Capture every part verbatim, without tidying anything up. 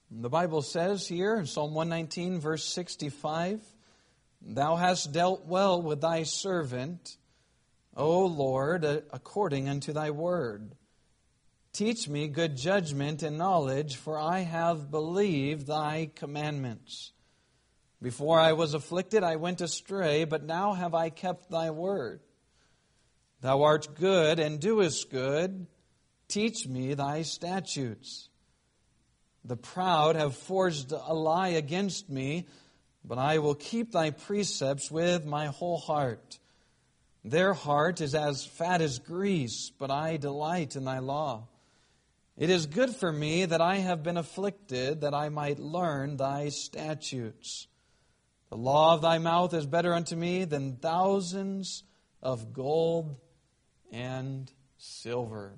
The Bible says here in Psalm one nineteen, verse sixty-five, Thou hast dealt well with thy servant, O Lord, according unto thy word. Teach me good judgment and knowledge, for I have believed thy commandments. Before I was afflicted, I went astray, but now have I kept thy word. Thou art good and doest good. Teach me thy statutes. The proud have forged a lie against me, but I will keep thy precepts with my whole heart. Their heart is as fat as grease, but I delight in thy law. It is good for me that I have been afflicted, that I might learn thy statutes. The law of thy mouth is better unto me than thousands of gold and silver.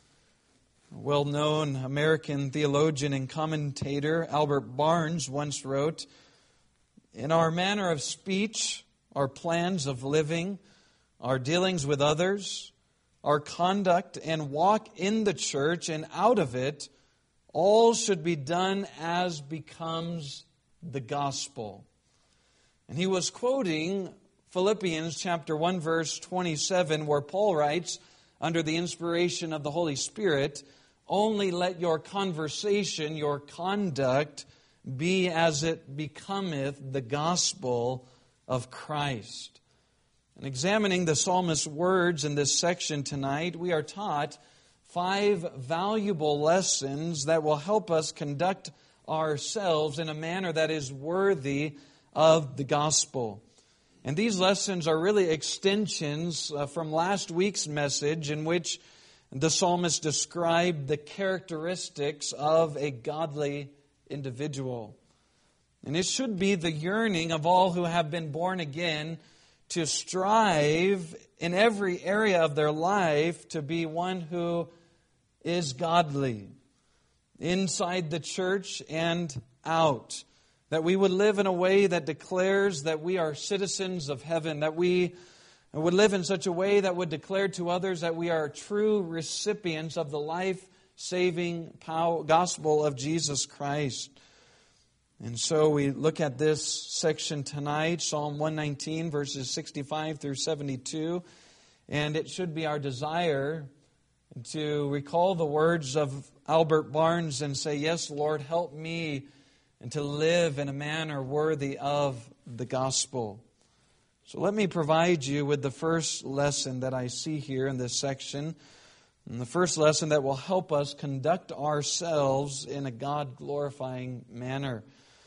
A well-known American theologian and commentator Albert Barnes once wrote, In our manner of speech, our plans of living, our dealings with others, our conduct and walk in the church and out of it, all should be done as becomes the gospel. And he was quoting Philippians chapter one, verse twenty-seven, where Paul writes, under the inspiration of the Holy Spirit, only let your conversation, your conduct, be as it becometh the gospel of Christ. In examining the psalmist's words in this section tonight, we are taught five valuable lessons that will help us conduct ourselves in a manner that is worthy of the gospel. And these lessons are really extensions uh, from last week's message, in which the psalmist described the characteristics of a godly individual. And it should be the yearning of all who have been born again to strive in every area of their life to be one who is godly, inside the church and out. That we would live in a way that declares that we are citizens of heaven, that we would live in such a way that would declare to others that we are true recipients of the life-saving gospel of Jesus Christ. And so we look at this section tonight, Psalm one nineteen, verses sixty-five through seventy-two. And it should be our desire to recall the words of Albert Barnes and say, yes, Lord, help me, and to live in a manner worthy of the gospel. So let me provide you with the first lesson that I see here in this section. And the first lesson that will help us conduct ourselves in a God-glorifying manner.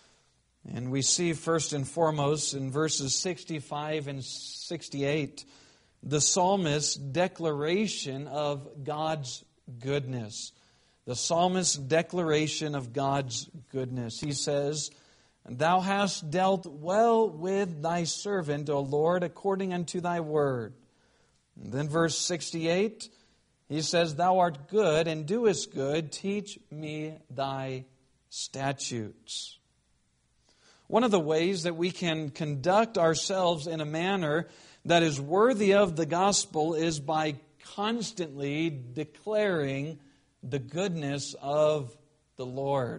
And we see first and foremost in verses sixty-five and sixty-eight, the psalmist's declaration of God's goodness. The psalmist's declaration of God's goodness. He says, Thou hast dealt well with thy servant, O Lord, according unto thy word. And then verse sixty-eight, he says, Thou art good and doest good. Teach me thy statutes. One of the ways that we can conduct ourselves in a manner that is worthy of the gospel is by constantly declaring the goodness of the Lord.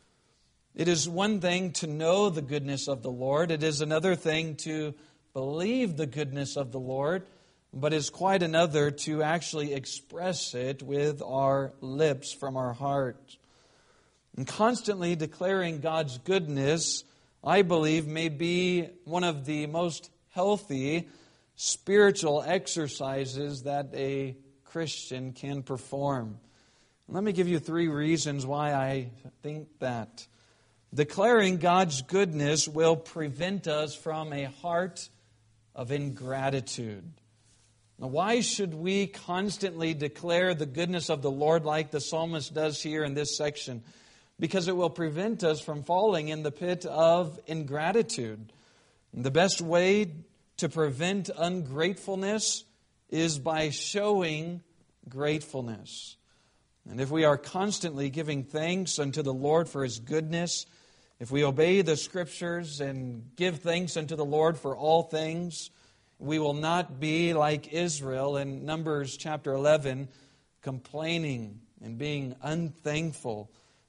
It is one thing to know the goodness of the Lord. It is another thing to believe the goodness of the Lord. But it's quite another to actually express it with our lips from our heart. And constantly declaring God's goodness, I believe, may be one of the most healthy spiritual exercises that a Christian can perform. Let me give you three reasons why I think that. Declaring God's goodness will prevent us from a heart of ingratitude. Now, why should we constantly declare the goodness of the Lord like the psalmist does here in this section? Because it will prevent us from falling in the pit of ingratitude. The best way to prevent ungratefulness is by showing gratefulness. And if we are constantly giving thanks unto the Lord for His goodness, if we obey the Scriptures and give thanks unto the Lord for all things, we will not be like Israel in Numbers chapter eleven, complaining and being unthankful.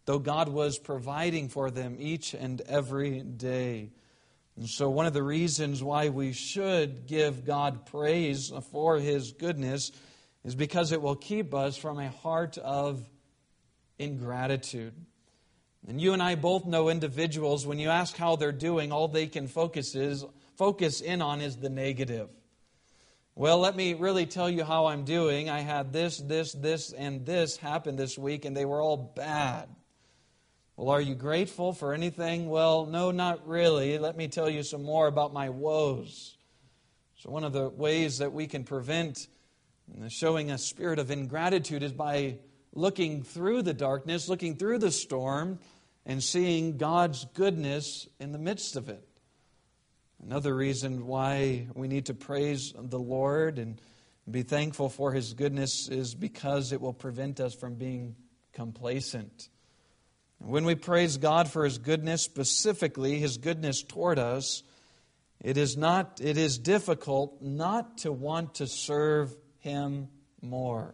though God was providing for them each and every day. And so one of the reasons why we should give God praise for His goodness is because it will keep us from a heart of ingratitude. And you and I both know individuals, when you ask how they're doing, all they can focus is focus in on is the negative. Well, let me really tell you how I'm doing. I had this, this, this, and this happen this week, and they were all bad. Well, are you grateful for anything? Well, no, not really. Let me tell you some more about my woes. So one of the ways that we can prevent showing a spirit of ingratitude is by looking through the darkness, looking through the storm, and seeing God's goodness in the midst of it. Another reason why we need to praise the Lord and be thankful for His goodness is because it will prevent us from being complacent. When we praise God for His goodness, specifically His goodness toward us, it is not it is difficult not to want to serve Him more.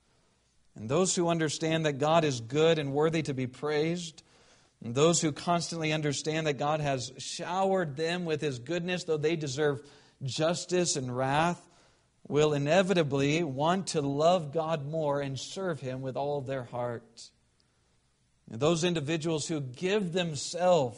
And those who understand that God is good and worthy to be praised, and those who constantly understand that God has showered them with His goodness, though they deserve justice and wrath, will inevitably want to love God more and serve Him with all of their heart. And those individuals who give themselves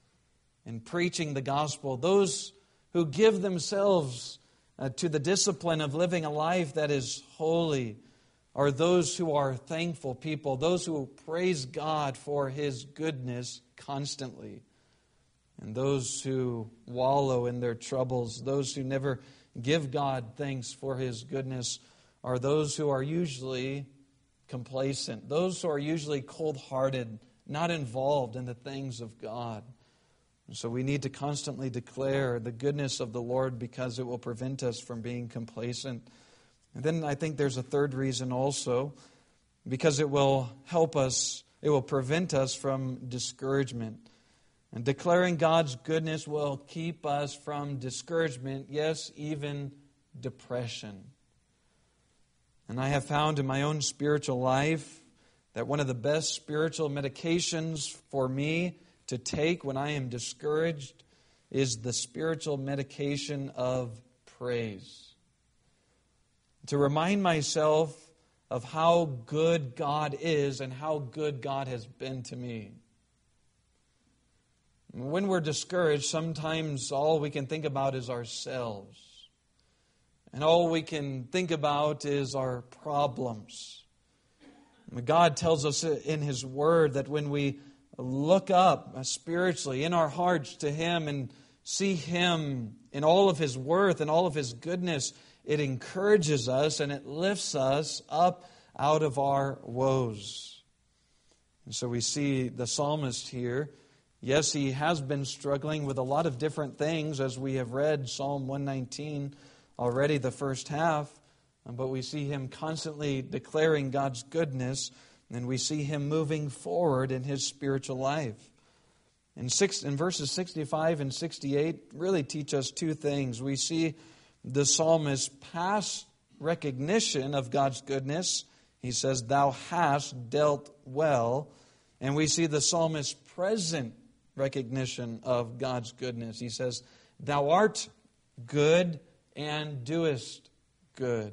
in preaching the gospel, those who give themselves uh, to the discipline of living a life that is holy, are those who are thankful people, those who praise God for His goodness constantly. And those who wallow in their troubles, those who never give God thanks for His goodness, are those who are usually complacent, those who are usually cold-hearted, not involved in the things of God. And so we need to constantly declare the goodness of the Lord because it will prevent us from being complacent. And then I think there's a third reason also, because it will help us, it will prevent us from discouragement. And declaring God's goodness will keep us from discouragement, yes, even depression. And I have found in my own spiritual life that one of the best spiritual medications for me to take when I am discouraged is the spiritual medication of praise. To remind myself of how good God is and how good God has been to me. When we're discouraged, sometimes all we can think about is ourselves. And all we can think about is our problems. God tells us in His Word that when we look up spiritually in our hearts to Him and see Him in all of His worth and all of His goodness, it encourages us and it lifts us up out of our woes. And so we see the psalmist here. Yes, he has been struggling with a lot of different things as we have read Psalm one nineteen already, the first half. But we see him constantly declaring God's goodness, and we see him moving forward in his spiritual life. In, six, in verses sixty-five and sixty-eight really teach us two things. We see the psalmist's past recognition of God's goodness. He says, "Thou hast dealt well." And we see the psalmist's present recognition of God's goodness. He says, "Thou art good and doest good."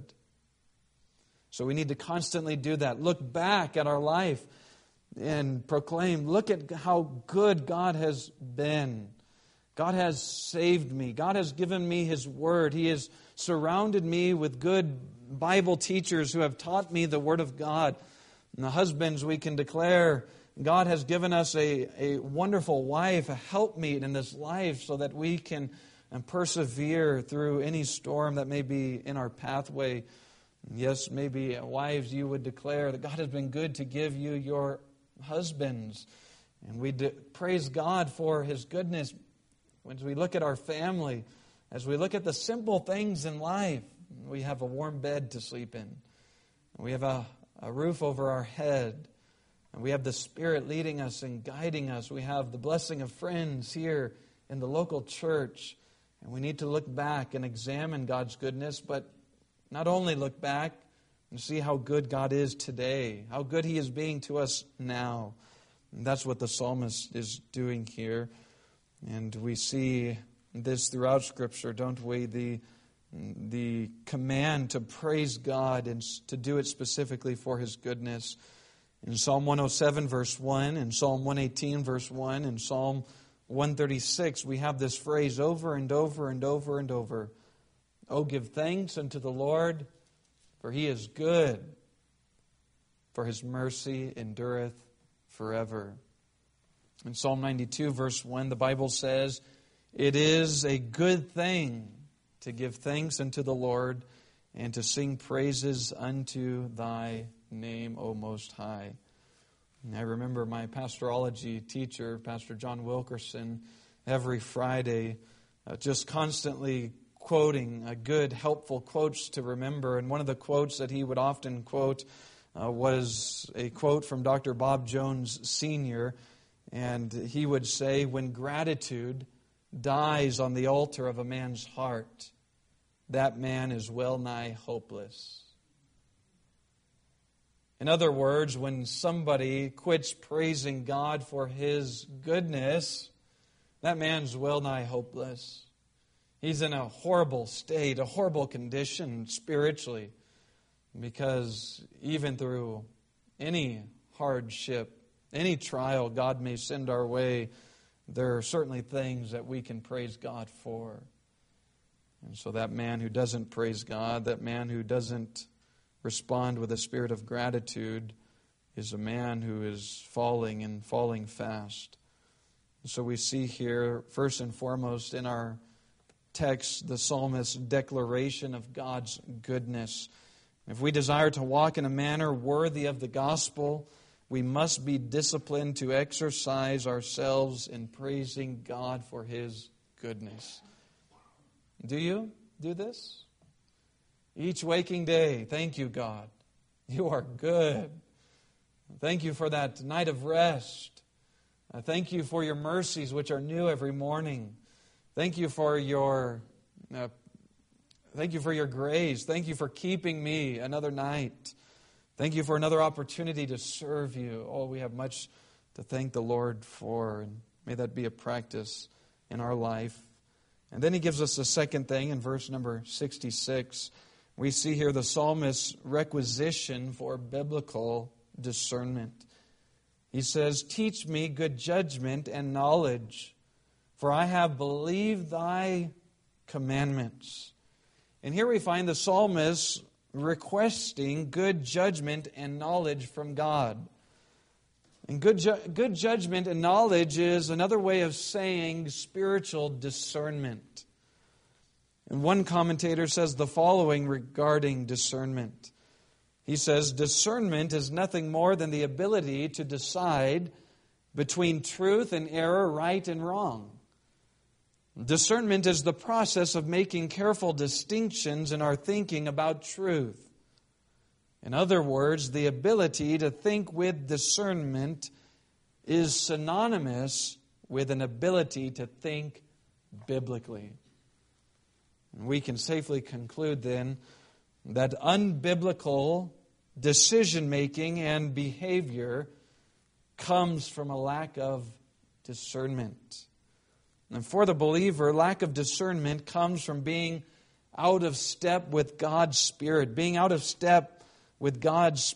So we need to constantly do that. Look back at our life and proclaim, look at how good God has been. God has saved me. God has given me His Word. He has surrounded me with good Bible teachers who have taught me the Word of God. And the husbands, we can declare, God has given us a, a wonderful wife, a helpmeet in this life so that we can persevere through any storm that may be in our pathway. Yes, maybe wives, you would declare that God has been good to give you your husbands. And we de- praise God for His goodness. As we look at our family, as we look at the simple things in life, we have a warm bed to sleep in. We have a, a roof over our head. And we have the Spirit leading us and guiding us. We have the blessing of friends here in the local church. And we need to look back and examine God's goodness, but not only look back and see how good God is today, how good He is being to us now, And that's what the psalmist is doing here. And we see this throughout Scripture, don't we? The, the command to praise God and to do it specifically for His goodness. In Psalm one oh seven, verse one, in Psalm one eighteen, verse one, in Psalm one thirty-six, we have this phrase over and over and over and over. Oh, give thanks unto the Lord, for He is good, for His mercy endureth forever. In Psalm ninety-two, verse one, the Bible says, it is a good thing to give thanks unto the Lord and to sing praises unto Thy name, O Most High. And I remember my pastorology teacher, Pastor John Wilkerson, every Friday uh, just constantly quoting uh, good, helpful quotes to remember. And one of the quotes that he would often quote uh, was a quote from Doctor Bob Jones Senior And he would say, when gratitude dies on the altar of a man's heart, that man is well nigh hopeless. In other words, when somebody quits praising God for His goodness, that man's well nigh hopeless. He's in a horrible state, a horrible condition spiritually, because even through any hardship, any trial God may send our way, there are certainly things that we can praise God for. And so that man who doesn't praise God, that man who doesn't respond with a spirit of gratitude, is a man who is falling and falling fast. And so we see here, first and foremost in our text, the psalmist's declaration of God's goodness. If we desire to walk in a manner worthy of the gospel, we must be disciplined to exercise ourselves in praising God for His goodness. Do you do this? Each waking day, thank you, God. You are good. Thank you for that night of rest. Uh, thank you for your mercies, which are new every morning. Thank you for your, uh, thank you for your grace. Thank you for keeping me another night. Thank you for another opportunity to serve you. Oh, we have much to thank the Lord for, and may that be a practice in our life. And then he gives us a second thing in verse number sixty-six. We see here the psalmist's requisition for biblical discernment. He says, teach me good judgment and knowledge, for I have believed Thy commandments. And here we find the psalmist requesting good judgment and knowledge from God. And good, ju- good judgment and knowledge is another way of saying spiritual discernment. And one commentator says the following regarding discernment. He says, discernment is nothing more than the ability to decide between truth and error, right and wrong. Discernment is the process of making careful distinctions in our thinking about truth. In other words, the ability to think with discernment is synonymous with an ability to think biblically. And we can safely conclude then that unbiblical decision-making and behavior comes from a lack of discernment. And for the believer, lack of discernment comes from being out of step with God's Spirit, being out of step with God's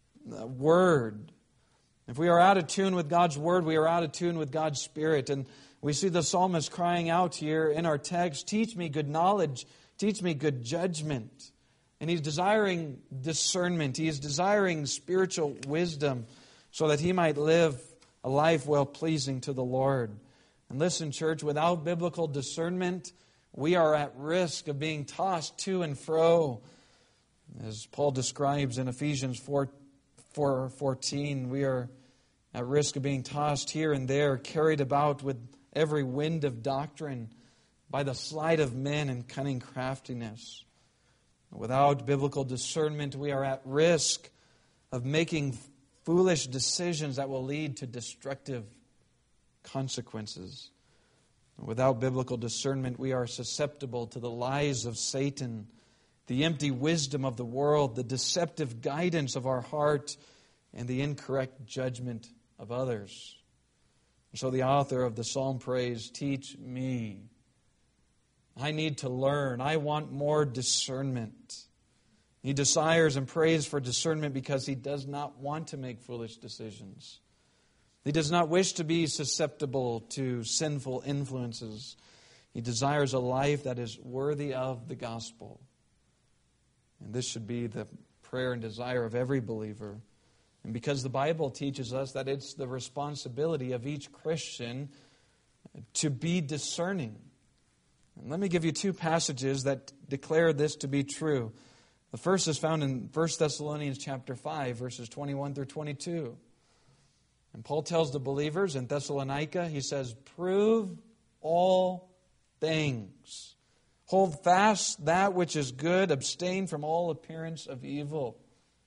Word. If we are out of tune with God's Word, we are out of tune with God's Spirit. And we see the psalmist crying out here in our text, teach me good knowledge, teach me good judgment. And he's desiring discernment. He is desiring spiritual wisdom so that he might live a life well-pleasing to the Lord. And listen, church, without biblical discernment, we are at risk of being tossed to and fro. As Paul describes in Ephesians four fourteen, we are at risk of being tossed here and there, carried about with every wind of doctrine by the sleight of men and cunning craftiness. Without biblical discernment, we are at risk of making foolish decisions that will lead to destructive consequences. Without biblical discernment, we are susceptible to the lies of Satan, the empty wisdom of the world, the deceptive guidance of our heart, and the incorrect judgment of others. So the author of the psalm prays, teach me. I need to learn. I want more discernment. He desires and prays for discernment because he does not want to make foolish decisions. He does not wish to be susceptible to sinful influences. He desires a life that is worthy of the gospel. And this should be the prayer and desire of every believer. And because the Bible teaches us that it's the responsibility of each Christian to be discerning. And let me give you two passages that declare this to be true. The first is found in First Thessalonians chapter five, verses twenty-one through twenty-two. And Paul tells the believers in Thessalonica, he says, prove all things. Hold fast that which is good. Abstain from all appearance of evil.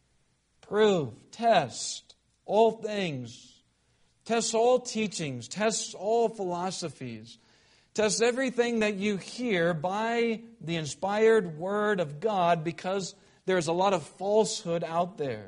Prove, test all things. Test all teachings. Test all philosophies. Test everything that you hear by the inspired Word of God, because there's a lot of falsehood out there.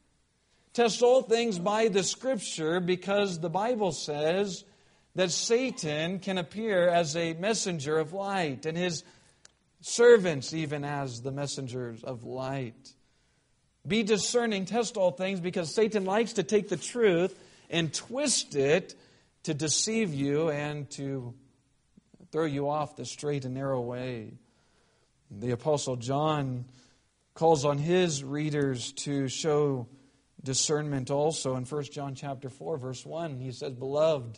Test all things by the Scripture, because the Bible says that Satan can appear as a messenger of light, and his servants even as the messengers of light. Be discerning, test all things, because Satan likes to take the truth and twist it to deceive you and to throw you off the straight and narrow way. The Apostle John calls on his readers to show discernment also. In First John chapter four, verse one, he says, Beloved,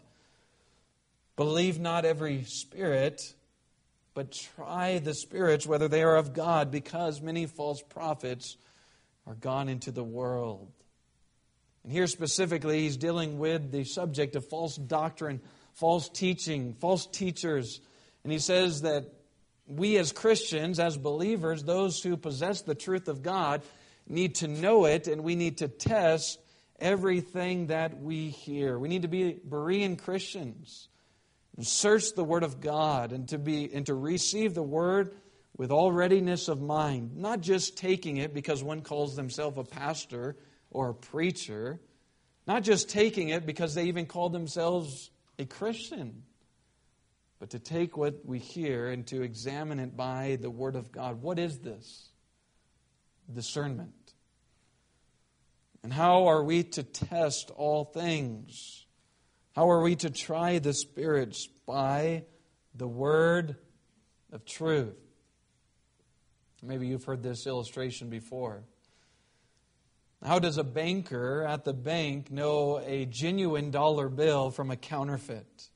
believe not every spirit, but try the spirits whether they are of God, because many false prophets are gone into the world. And here specifically, he's dealing with the subject of false doctrine, false teaching, false teachers. And he says that we as Christians, as believers, those who possess the truth of God, need to know it, and we need to test everything that we hear. We need to be Berean Christians and search the Word of God, and to be and to receive the Word with all readiness of mind, not just taking it because one calls themselves a pastor or a preacher, not just taking it because they even call themselves a Christian, but to take what we hear and to examine it by the Word of God. What is this? Discernment. And how are we to test all things? How are we to try the spirits? By the word of truth. Maybe you've heard this illustration before. How does a banker at the bank know a genuine dollar bill from a counterfeit?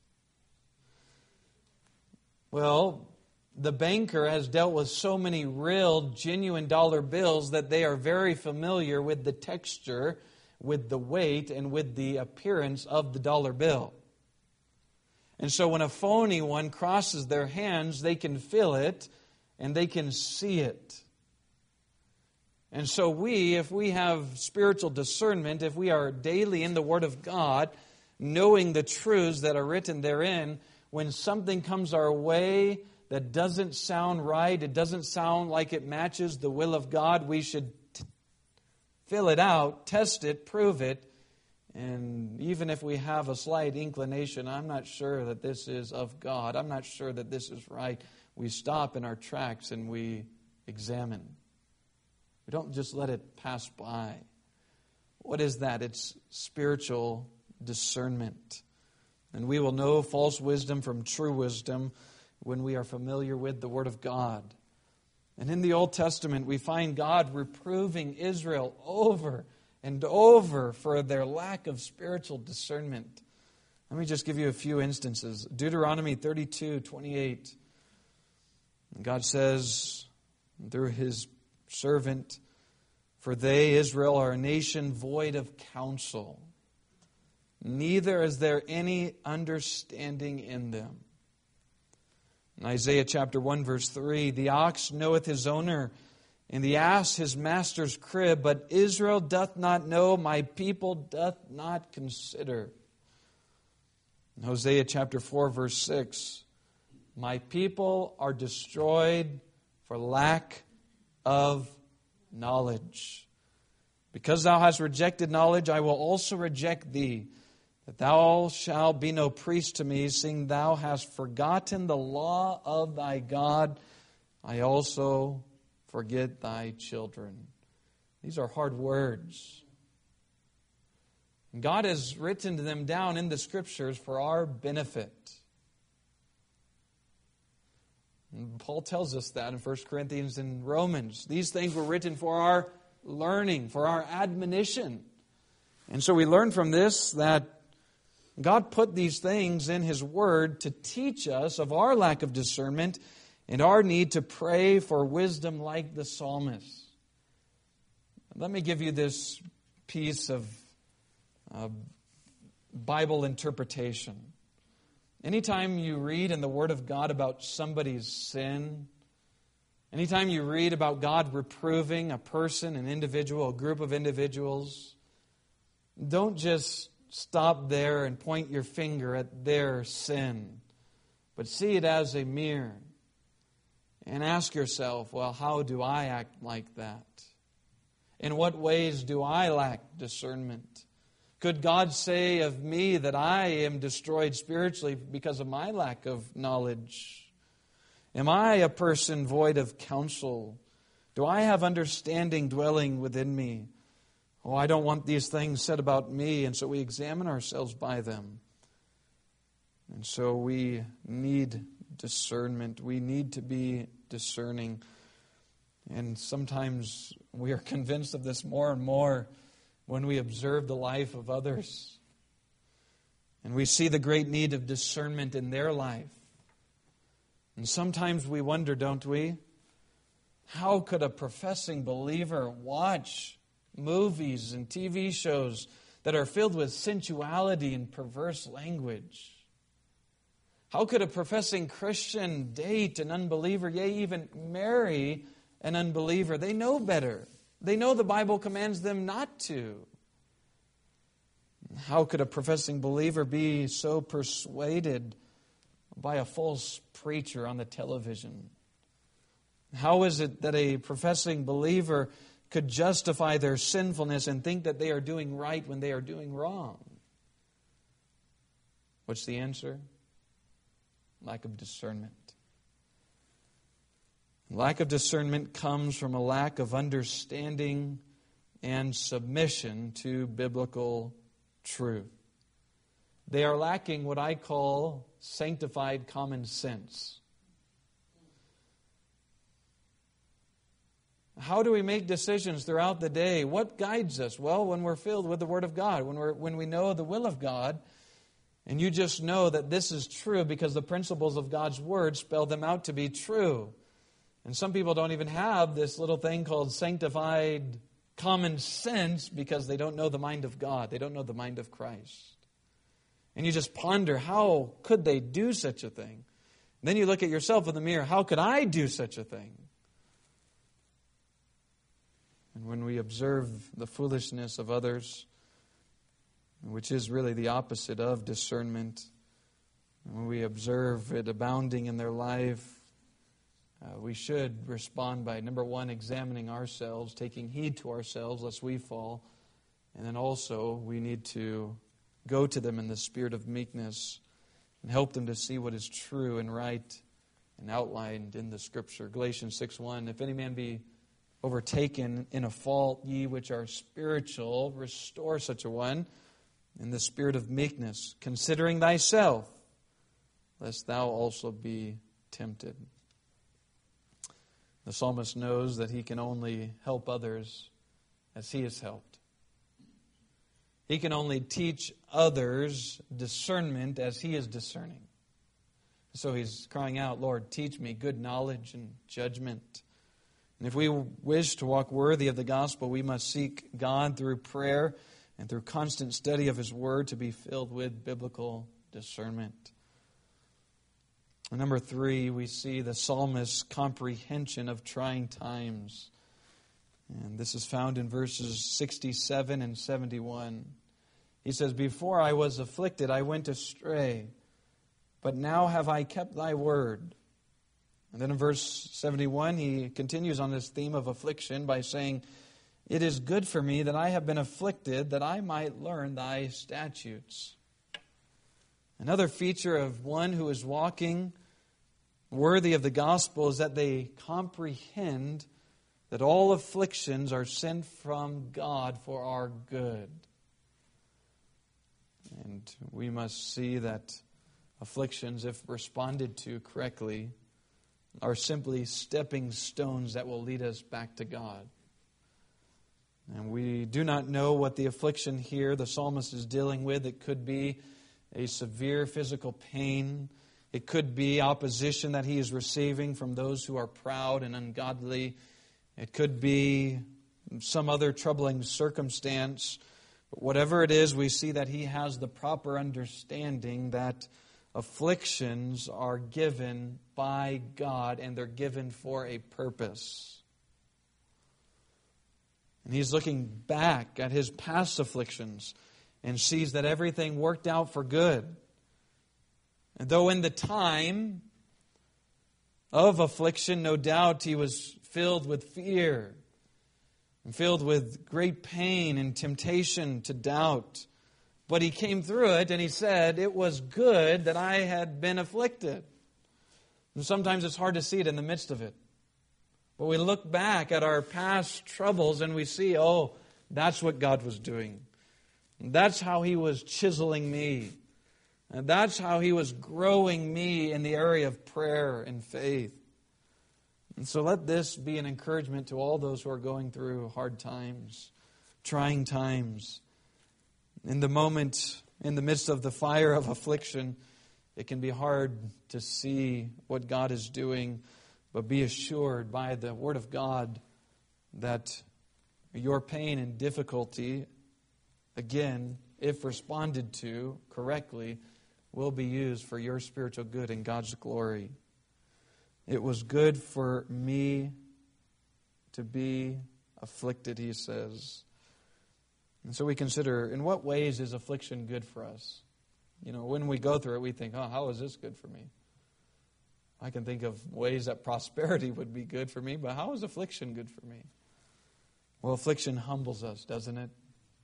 Well, the banker has dealt with so many real, genuine dollar bills that they are very familiar with the texture, with the weight, and with the appearance of the dollar bill. And so when a phony one crosses their hands, they can feel it and they can see it. And so we, if we have spiritual discernment, if we are daily in the Word of God, knowing the truths that are written therein, when something comes our way that doesn't sound right, it doesn't sound like it matches the will of God, we should t- fill it out, test it, prove it. And even if we have a slight inclination, I'm not sure that this is of God, I'm not sure that this is right, we stop in our tracks and we examine. We don't just let it pass by. What is that? It's spiritual discernment. And we will know false wisdom from true wisdom when we are familiar with the Word of God. And in the Old Testament, we find God reproving Israel over and over for their lack of spiritual discernment. Let me just give you a few instances. Deuteronomy thirty-two twenty-eight. God says through His servant, "For they, Israel, are a nation void of counsel. Neither is there any understanding in them." In Isaiah chapter one, verse three, "The ox knoweth his owner, and the ass his master's crib, but Israel doth not know, my people doth not consider." In Hosea chapter four, verse six, "My people are destroyed for lack of knowledge. Because thou hast rejected knowledge, I will also reject thee, that thou shalt be no priest to me, seeing thou hast forgotten the law of thy God. I also forget thy children. These are hard words. God has written them down in the Scriptures for our benefit. And Paul tells us that in First Corinthians and Romans. These things were written for our learning, for our admonition. And so we learn from this that God put these things in His Word to teach us of our lack of discernment and our need to pray for wisdom like the psalmist. Let me give you this piece of uh, Bible interpretation. Anytime you read in the Word of God about somebody's sin, anytime you read about God reproving a person, an individual, a group of individuals, don't just stop there and point your finger at their sin, but see it as a mirror and ask yourself, well, how do I act like that? In what ways do I lack discernment? Could God say of me that I am destroyed spiritually because of my lack of knowledge? Am I a person void of counsel? Do I have understanding dwelling within me? Oh, I don't want these things said about me, and so we examine ourselves by them. And so we need discernment. We need to be discerning. And sometimes we are convinced of this more and more when we observe the life of others. And we see the great need of discernment in their life. And sometimes we wonder, don't we? How could a professing believer watch movies and T V shows that are filled with sensuality and perverse language? How could a professing Christian date an unbeliever, yea, even marry an unbeliever? They know better. They know the Bible commands them not to. How could a professing believer be so persuaded by a false preacher on the television? How is it that a professing believer could justify their sinfulness and think that they are doing right when they are doing wrong? What's the answer? Lack of discernment. Lack of discernment comes from a lack of understanding and submission to biblical truth. They are lacking what I call sanctified common sense. How do we make decisions throughout the day? What guides us? Well, when we're filled with the Word of God, when we're when we know the will of God, and you just know that this is true because the principles of God's Word spell them out to be true. And some people don't even have this little thing called sanctified common sense because they don't know the mind of God. They don't know the mind of Christ. And you just ponder, how could they do such a thing? And then you look at yourself in the mirror, how could I do such a thing? And when we observe the foolishness of others, which is really the opposite of discernment, and when we observe it abounding in their life, Uh, we should respond by, number one, examining ourselves, taking heed to ourselves lest we fall. And then also we need to go to them in the spirit of meekness and help them to see what is true and right and outlined in the Scripture. Galatians six one, if any man be overtaken in a fault, ye which are spiritual, restore such a one in the spirit of meekness, considering thyself, lest thou also be tempted. The psalmist knows that he can only help others as he is helped. He can only teach others discernment as he is discerning. So he's crying out, Lord, teach me good knowledge and judgment. And if we wish to walk worthy of the gospel, we must seek God through prayer and through constant study of His Word to be filled with biblical discernment. Number three, we see the psalmist's comprehension of trying times. And this is found in verses sixty-seven and seventy-one. He says, before I was afflicted, I went astray, but now have I kept thy word. And then in verse seventy-one, he continues on this theme of affliction by saying, it is good for me that I have been afflicted, that I might learn thy statutes. Another feature of one who is walking worthy of the gospel is that they comprehend that all afflictions are sent from God for our good. And we must see that afflictions, if responded to correctly, are simply stepping stones that will lead us back to God. And we do not know what the affliction here the psalmist is dealing with. It could be a severe physical pain. It could be opposition that he is receiving from those who are proud and ungodly. It could be some other troubling circumstance. But whatever it is, we see that he has the proper understanding that afflictions are given by God and they're given for a purpose. And he's looking back at his past afflictions and sees that everything worked out for good. And though in the time of affliction, no doubt he was filled with fear and filled with great pain and temptation to doubt. But he came through it and he said, it was good that I had been afflicted. And sometimes it's hard to see it in the midst of it. But we look back at our past troubles and we see, oh, that's what God was doing. And that's how he was chiseling me. And that's how he was growing me in the area of prayer and faith. And so let this be an encouragement to all those who are going through hard times, trying times. In the moment, in the midst of the fire of affliction, it can be hard to see what God is doing. But be assured by the Word of God that your pain and difficulty, again, if responded to correctly, will be used for your spiritual good and God's glory. It was good for me to be afflicted, he says. And so we consider, in what ways is affliction good for us? You know, when we go through it, we think, oh, how is this good for me? I can think of ways that prosperity would be good for me, but how is affliction good for me? Well, affliction humbles us, doesn't it?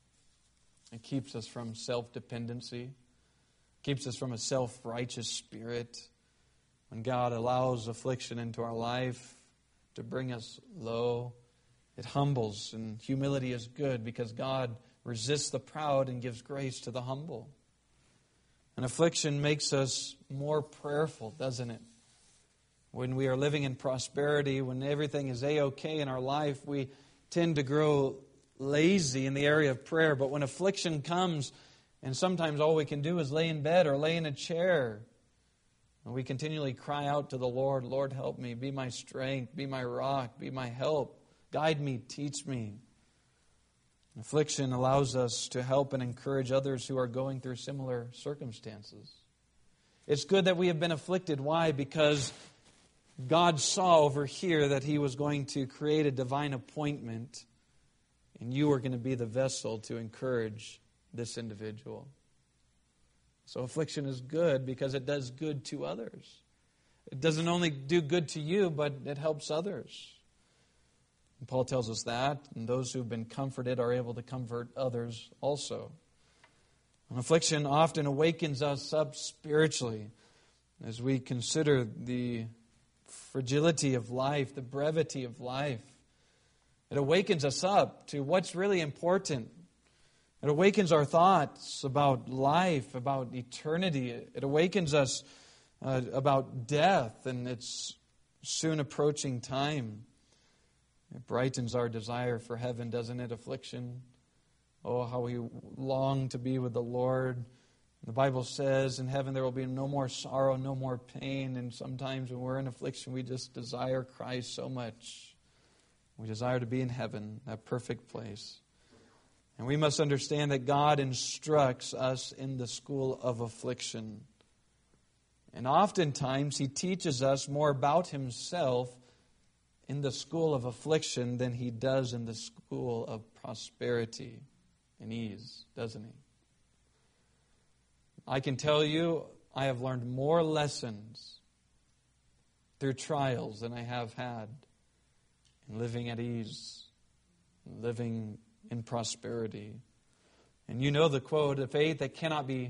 It keeps us from self-dependency, keeps us from a self-righteous spirit. When God allows affliction into our life to bring us low, it humbles, and humility is good because God resists the proud and gives grace to the humble. And affliction makes us more prayerful, doesn't it? When we are living in prosperity, when everything is A-okay in our life, we tend to grow lazy in the area of prayer. But when affliction comes, and sometimes all we can do is lay in bed or lay in a chair, and we continually cry out to the Lord, Lord, help me, be my strength, be my rock, be my help, guide me, teach me. Affliction allows us to help and encourage others who are going through similar circumstances. It's good that we have been afflicted. Why? Because God saw over here that he was going to create a divine appointment, and you were going to be the vessel to encourage this individual. So affliction is good because it does good to others. It doesn't only do good to you, but it helps others. And Paul tells us that, and those who've been comforted are able to comfort others also. And affliction often awakens us up spiritually as we consider the fragility of life, the brevity of life. It awakens us up to what's really important. It awakens our thoughts about life, about eternity. It awakens us uh, about death and its soon approaching time. It brightens our desire for heaven, doesn't it? Affliction. Oh, how we long to be with the Lord. The Bible says in heaven there will be no more sorrow, no more pain. And sometimes when we're in affliction, we just desire Christ so much. We desire to be in heaven, that perfect place. And we must understand that God instructs us in the school of affliction. And oftentimes he teaches us more about himself in the school of affliction than he does in the school of prosperity and ease, doesn't he? I can tell you, I have learned more lessons through trials than I have had in living at ease, living in prosperity. And you know the quote, a faith that cannot be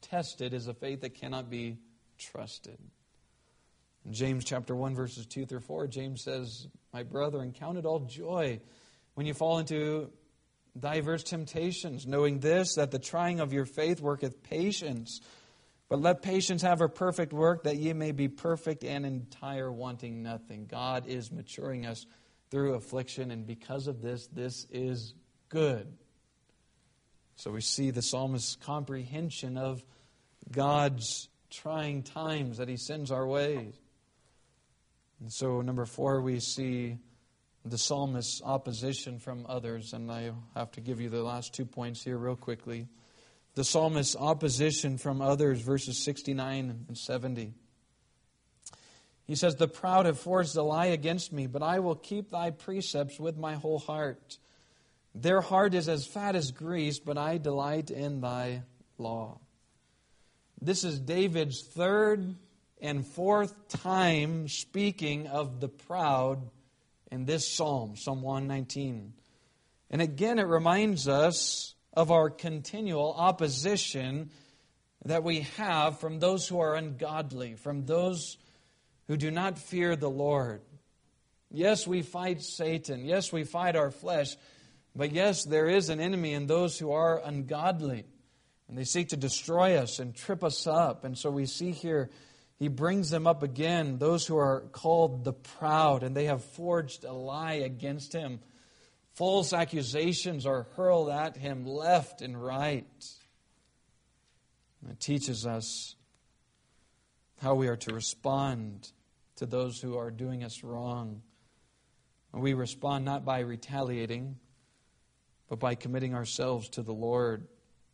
tested is a faith that cannot be trusted. In James chapter one, verses two through four, James says, "My brethren, count it all joy when you fall into diverse temptations, knowing this, that the trying of your faith worketh patience. But let patience have her perfect work, that ye may be perfect and entire, wanting nothing." God is maturing us through affliction, and because of this, this is good. So we see the psalmist's comprehension of God's trying times that He sends our way. And so, number four, we see the psalmist's opposition from others. And I have to give you the last two points here real quickly. The psalmist's opposition from others, verses sixty-nine and seventy. He says, "The proud have forged a lie against me, but I will keep thy precepts with my whole heart. Their heart is as fat as grease, but I delight in thy law." This is David's third and fourth time speaking of the proud in this psalm, Psalm one nineteen. And again, it reminds us of our continual opposition that we have from those who are ungodly, from those who do not fear the Lord. Yes, we fight Satan. Yes, we fight our flesh. But yes, there is an enemy in those who are ungodly. And they seek to destroy us and trip us up. And so we see here, he brings them up again, those who are called the proud, and they have forged a lie against him. False accusations are hurled at him left and right. And it teaches us how we are to respond to those who are doing us wrong. We respond not by retaliating, but by committing ourselves to the Lord.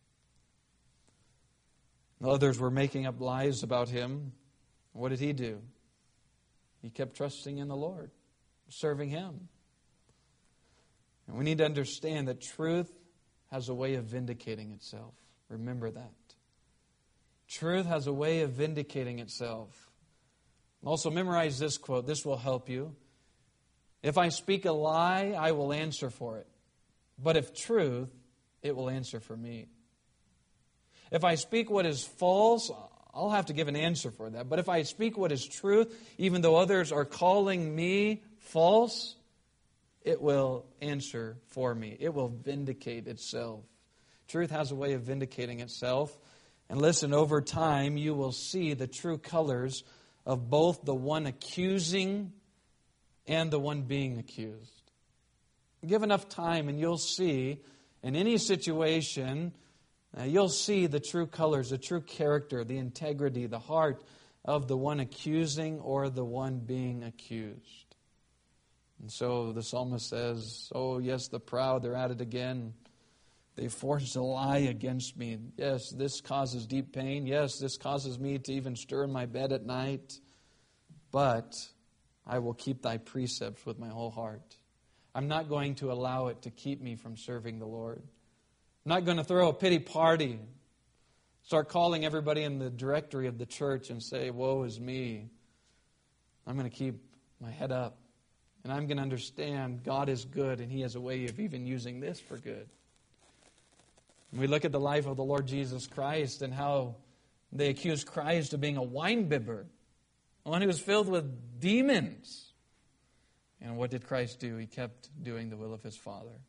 Others were making up lies about him. What did he do? He kept trusting in the Lord, serving Him. And we need to understand that truth has a way of vindicating itself. Remember that. Truth has a way of vindicating itself. Also, memorize this quote. This will help you. "If I speak a lie, I will answer for it. But if truth, it will answer for me." If I speak what is false, I'll have to give an answer for that. But if I speak what is truth, even though others are calling me false, it will answer for me. It will vindicate itself. Truth has a way of vindicating itself. And listen, over time, you will see the true colors of both the one accusing and the one being accused. Give enough time and you'll see, in any situation, uh, you'll see the true colors, the true character, the integrity, the heart of the one accusing or the one being accused. And so the psalmist says, "Oh yes, the proud, they're at it again. They forged a lie against me. Yes, this causes deep pain. Yes, this causes me to even stir in my bed at night. But I will keep thy precepts with my whole heart." I'm not going to allow it to keep me from serving the Lord. I'm not going to throw a pity party, start calling everybody in the directory of the church and say, "Woe is me." I'm going to keep my head up. And I'm going to understand God is good and He has a way of even using this for good. We look at the life of the Lord Jesus Christ and how they accused Christ of being a winebibber, one who was filled with demons. And what did Christ do? He kept doing the will of His Father.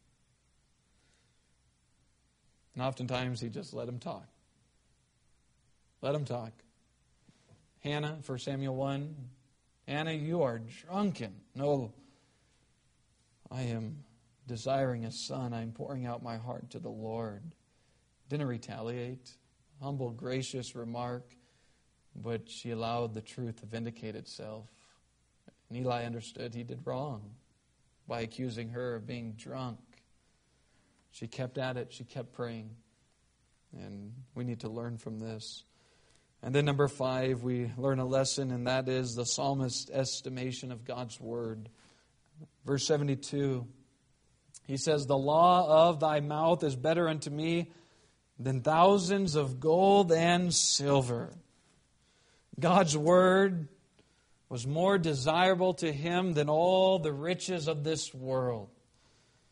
And oftentimes He just let him talk. Let him talk. Hannah, First Samuel one, "Hannah, you are drunken." "No, I am desiring a son. I am pouring out my heart to the Lord." Didn't retaliate. Humble, gracious remark. But she allowed the truth to vindicate itself. And Eli understood he did wrong by accusing her of being drunk. She kept at it. She kept praying. And we need to learn from this. And then number five, we learn a lesson, and that is the psalmist's estimation of God's word. Verse seventy-two, he says, "The law of thy mouth is better unto me than thousands of gold and silver." God's word was more desirable to him than all the riches of this world.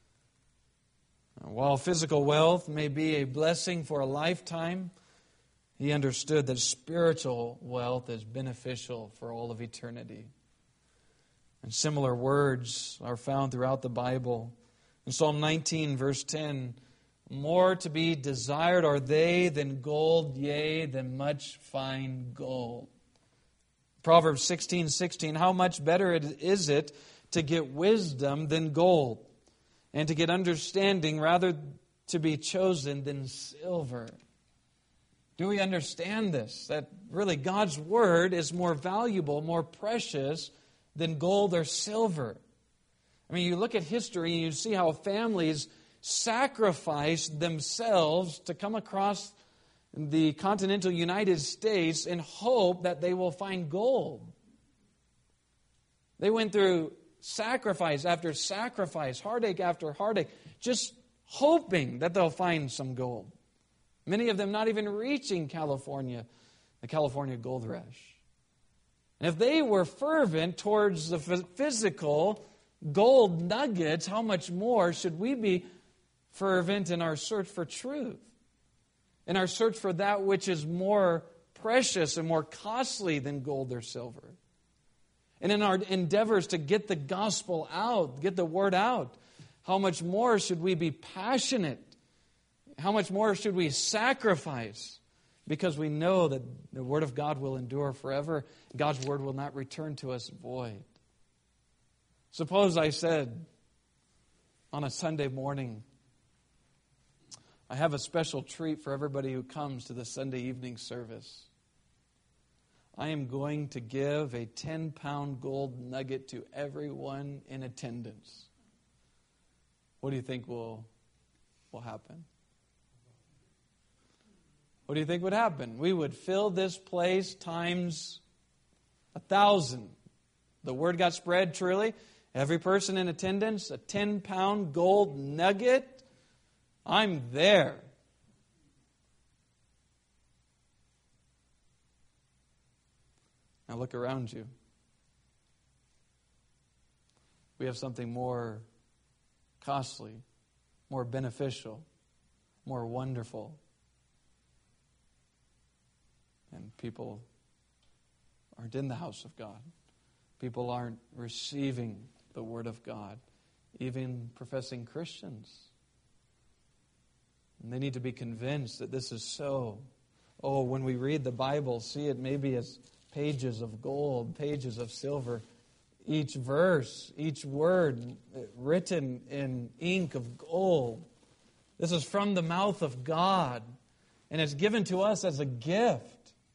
While physical wealth may be a blessing for a lifetime, He understood that spiritual wealth is beneficial for all of eternity. And similar words are found throughout the Bible. In Psalm nineteen, verse ten, more to be desired are they than gold, yea, than much fine gold. Proverbs sixteen sixteen, how much better is it to get wisdom than gold, and to get understanding rather to be chosen than silver. Do we understand this? That really God's Word is more valuable, more precious than gold or silver. I mean, you look at history and you see how families sacrificed themselves to come across the continental United States in hope that they will find gold. They went through sacrifice after sacrifice, heartache after heartache, just hoping that they'll find some gold. Many of them not even reaching California, the California gold rush. And if they were fervent towards the physical gold nuggets, how much more should we be fervent in our search for truth, in our search for that which is more precious and more costly than gold or silver, and in our endeavors to get the gospel out, get the word out? How much more should we be passionate? How much more should we sacrifice? Because we know that the Word of God will endure forever. God's Word will not return to us void. Suppose I said on a Sunday morning, I have a special treat for everybody who comes to the Sunday evening service. I am going to give a ten-pound gold nugget to everyone in attendance. What do you think will, will happen? What do you think would happen? We would fill this place times a thousand. The word got spread truly. Every person in attendance, a ten-pound gold nugget. I'm there. Now look around you. We have something more costly, more beneficial, more wonderful. And people aren't in the house of God. People aren't receiving the Word of God, even professing Christians. And they need to be convinced that this is so. Oh, when we read the Bible, see it maybe as pages of gold, pages of silver. Each verse, each word written in ink of gold. This is from the mouth of God, and it's given to us as a gift.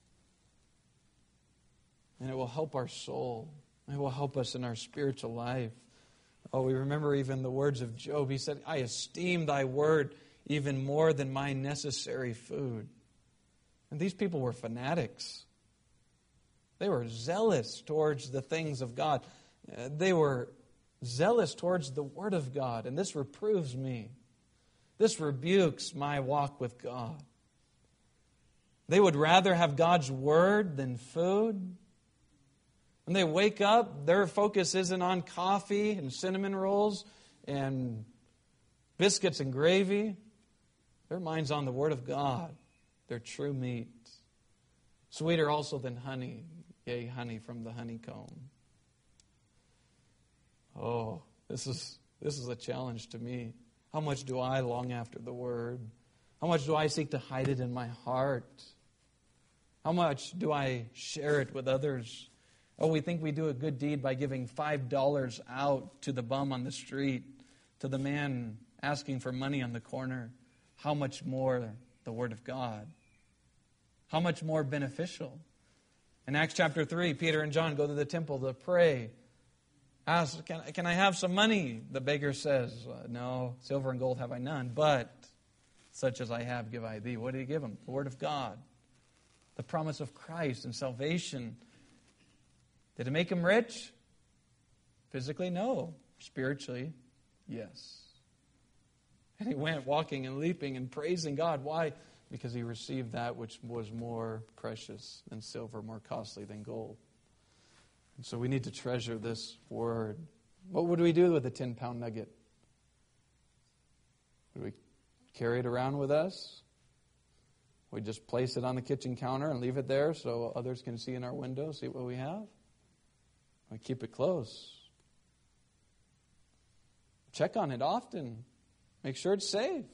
And it will help our soul. It will help us in our spiritual life. Oh, we remember even the words of Job. He said, I esteem thy word even more than my necessary food. And these people were fanatics. They were zealous towards the things of God. They were zealous towards the Word of God. And this reproves me. This rebukes my walk with God. They would rather have God's Word than food. When they wake up, their focus isn't on coffee and cinnamon rolls and biscuits and gravy. Their mind's on the Word of God, their true meat. Sweeter also than honey, yea, honey from the honeycomb. Oh, this is this is a challenge to me. How much do I long after the Word? How much do I seek to hide it in my heart? How much do I share it with others? Oh, we think we do a good deed by giving five dollars out to the bum on the street, to the man asking for money on the corner. How much more the Word of God? How much more beneficial? In Acts chapter three, Peter and John go to the temple to pray. Ask, can, can I have some money? The beggar says, no, silver and gold have I none, but such as I have give I thee. What did he give him? The Word of God. The promise of Christ and salvation. Did it make him rich? Physically, no. Spiritually, yes. And he went walking and leaping and praising God. Why? Because he received that which was more precious than silver, more costly than gold. And so we need to treasure this word. What would we do with a ten-pound nugget? Would we carry it around with us? We just place it on the kitchen counter and leave it there so others can see in our window, see what we have. We keep it close. Check on it often. Make sure it's safe.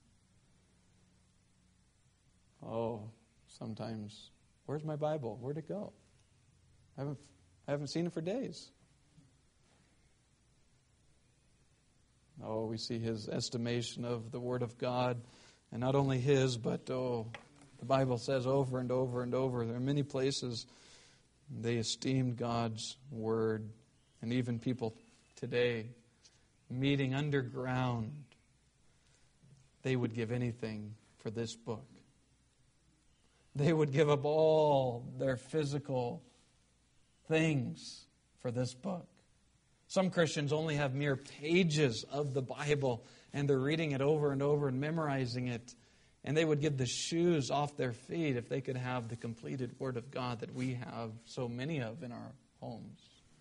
Oh, sometimes, where's my Bible? Where'd it go? I haven't, I haven't seen it for days. Oh, we see his estimation of the Word of God. And not only his, but, oh, the Bible says over and over and over, there are many places they esteemed God's Word. And even people today, meeting underground, they would give anything for this book. They would give up all their physical things for this book. Some Christians only have mere pages of the Bible, and they're reading it over and over and memorizing it. And they would give the shoes off their feet if they could have the completed Word of God that we have so many of in our homes.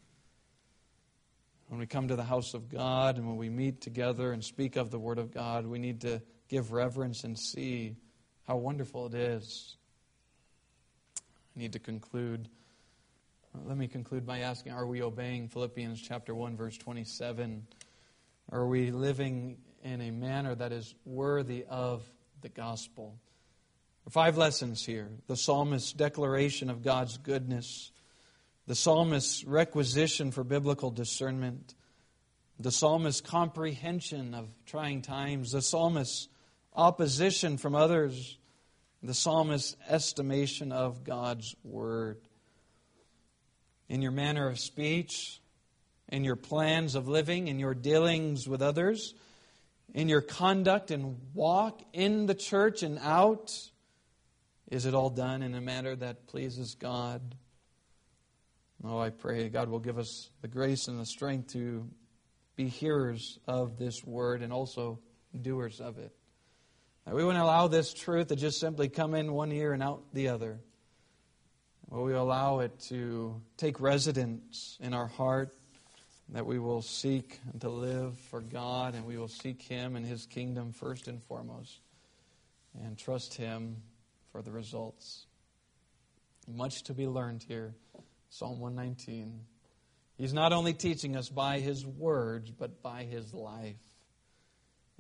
When we come to the house of God and when we meet together and speak of the Word of God, we need to give reverence and see how wonderful it is. I need to conclude. Let me conclude by asking, are we obeying Philippians chapter one, verse twenty-seven? Are we living in a manner that is worthy of the gospel? Five lessons here. The psalmist's declaration of God's goodness. The psalmist's requisition for biblical discernment. The psalmist's comprehension of trying times. The psalmist's opposition from others. The psalmist's estimation of God's word. In your manner of speech, in your plans of living, in your dealings with others, in your conduct and walk in the church and out, is it all done in a manner that pleases God? Oh, I pray God will give us the grace and the strength to be hearers of this word and also doers of it. That we wouldn't allow this truth to just simply come in one ear and out the other. Will we allow it to take residence in our heart, that we will seek to live for God, and we will seek Him and His kingdom first and foremost, and trust Him for the results. Much to be learned here. Psalm one nineteen. He's not only teaching us by His words, but by His life.